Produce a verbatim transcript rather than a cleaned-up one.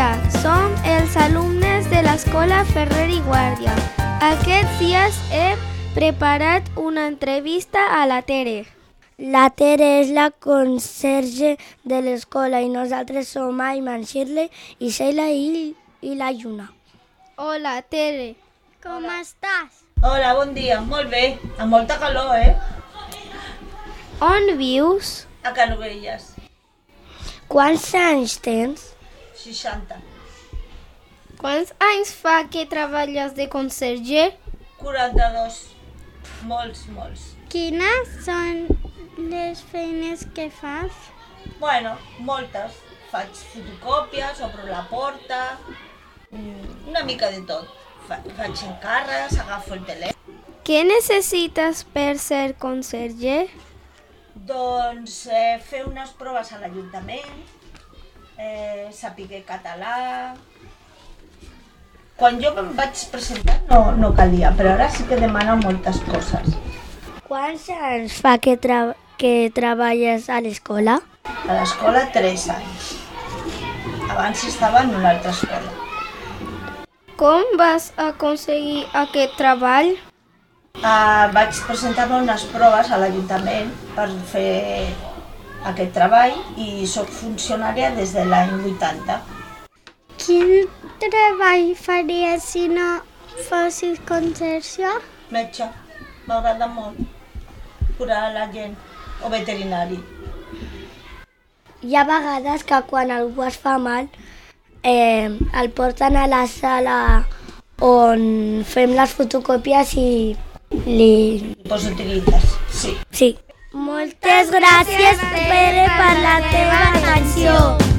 Hola, som els alumnes de l'Escola Ferrer i Guàrdia. Aquests dies he preparat una entrevista a la Tere. La Tere és la conserge de l'escola i nosaltres som Ayman, Shirley, i Sheila i, i la Lluna. Hola, Tere. Com estàs? Hola, bon dia. Molt bé. Amb molta calor, eh? On vius? A Canovelles. Quants anys tens? seixanta. Quants anys fa que treballes de conserge? quaranta-dos. Molts, molts. Quines són les feines que fas? Bueno, moltes. Faig fotocòpies, obro la porta, una mica de tot. Fa, faig encàrrecs, agafo el telèfon. Què necessites per ser conserge? Doncs eh, fer unes proves a l'Ajuntament, eh, saber català. Quan jo em vaig presentar no, no calia, però ara sí que demanen moltes coses. Quants anys fa que, tra que treballes a l'escola? A l'escola tres anys. Abans estava en una altra escola. Com vas aconseguir aquest treball? Uh, vaig presentar-me unes proves a l'Ajuntament per fer aquest treball i sóc funcionària des de l'any vuitanta. Quin treball faries si no fossis conserge? Metge, m'agrada molt curar la gent, o veterinari. Hi ha vegades que quan algú es fa mal eh, el porten a la sala on fem les fotocòpies i li... Pues utilitzes, sí. Sí. Moltes gràcies, Pere, per la teva atenció.